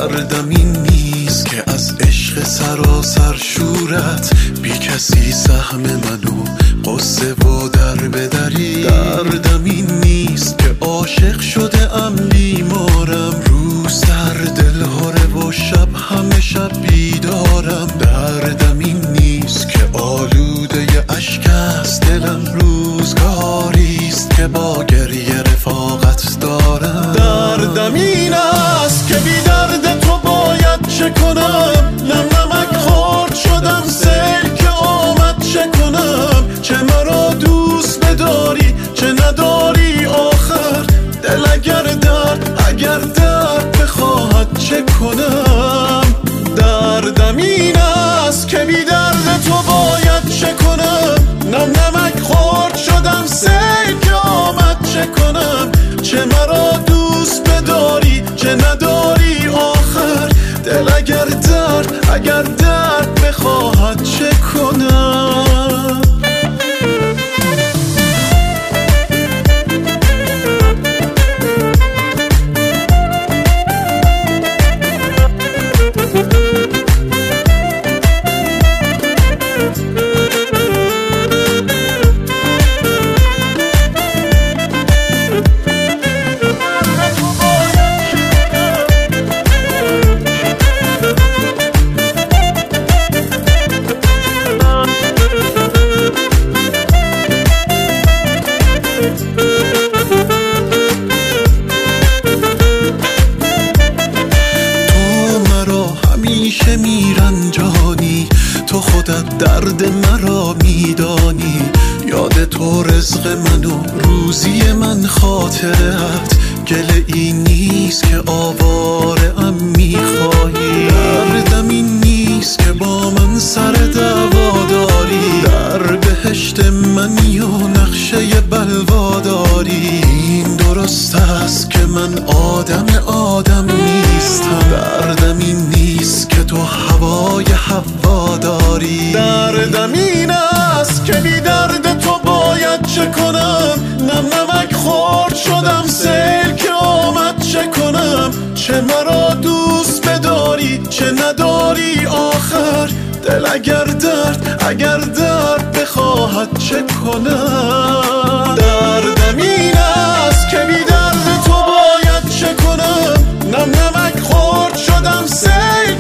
دردم این نیست که از عشق سراسر شورت بی کسی سهم منو قصه و در بدری. دردم این نیست که عاشق شده ام بیمارم، روز در دل هاره و شب همه شب بیدارم. دردم این نیست که آلوده اشک است دلم، روزگاریست که با گریه رفاقت دارم. دردم این است که بی درد تو باید چه کنم، نم نمک خورد شدم سیل که آمد چه کنم. چه مرا دوست بداری چه نداری آخر، دل اگر درد بخواهد چه کنم. دردم این است که بی درد تو باید چه کنم، نم نمک خورد شدم سیل که آمد چه کنم. چه مرا دوست بداری چه نداری آخر، دل اگر درد بخواهد چه کنم. همیشه میرنجانی، تو خودت درد مرا میدانی. یاد تو رزق من و روزی من خاطرت، گله این نیست که آواره ام میخواهی. دردم این نیست که با من سر دعوا داری، در بهشت منی و نقشه بلوا داری. این درست است که من آدم نیستم، دردم این نیست که تو هوای هوا داری. دردم این است که بی درد تو باید چه کنم، نم نمک خورد شدم سیل که آمد چه کنم. چه مرا دوست بداری چه نداری آخر، دل اگر درد بخواهد چه کنم. دردم این است که بی درد تو باید چه کنم، نم نمک خورد شدم سیل